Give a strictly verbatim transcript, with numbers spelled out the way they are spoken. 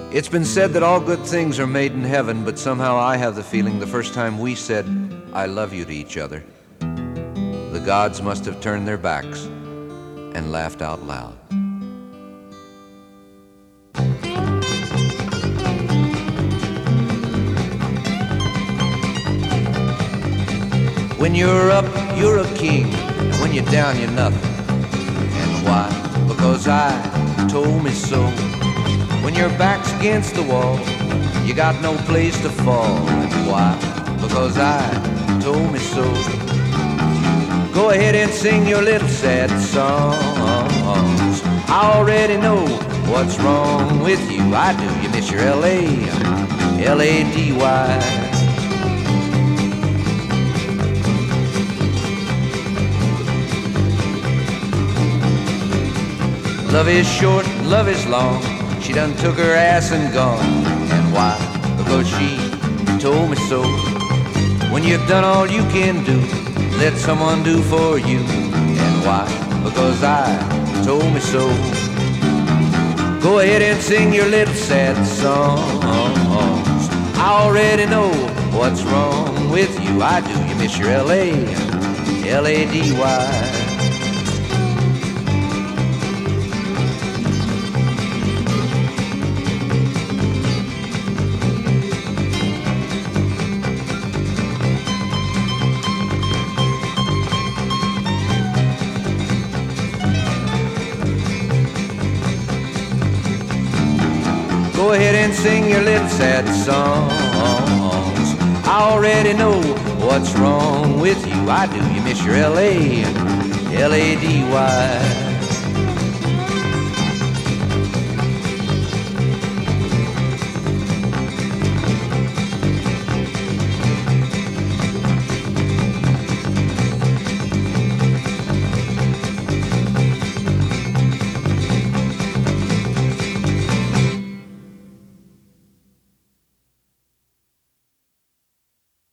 It's been said that all good things are made in heaven, but somehow I have the feeling the first time we said, I love you to each other, the gods must have turned their backs and laughed out loud. When you're up, you're a king, and when you're down, you're nothing. And why? Because I told me so. When your back's against the wall, you got no place to fall. And why? Because I told me so. Go ahead and sing your little sad songs. I already know what's wrong with you. I do. You miss your L A, L A D Y. Love is short, love is long. She done took her ass and gone. And why? Because she told me so. When you've done all you can do, let someone do for you. And why? Because I told me so. Go ahead and sing your little sad songs. I already know what's wrong with you. I do. You miss your L A, L A D Y. Go ahead and sing your little sad songs. I already know what's wrong with you. I do. You miss your L A, L A D Y.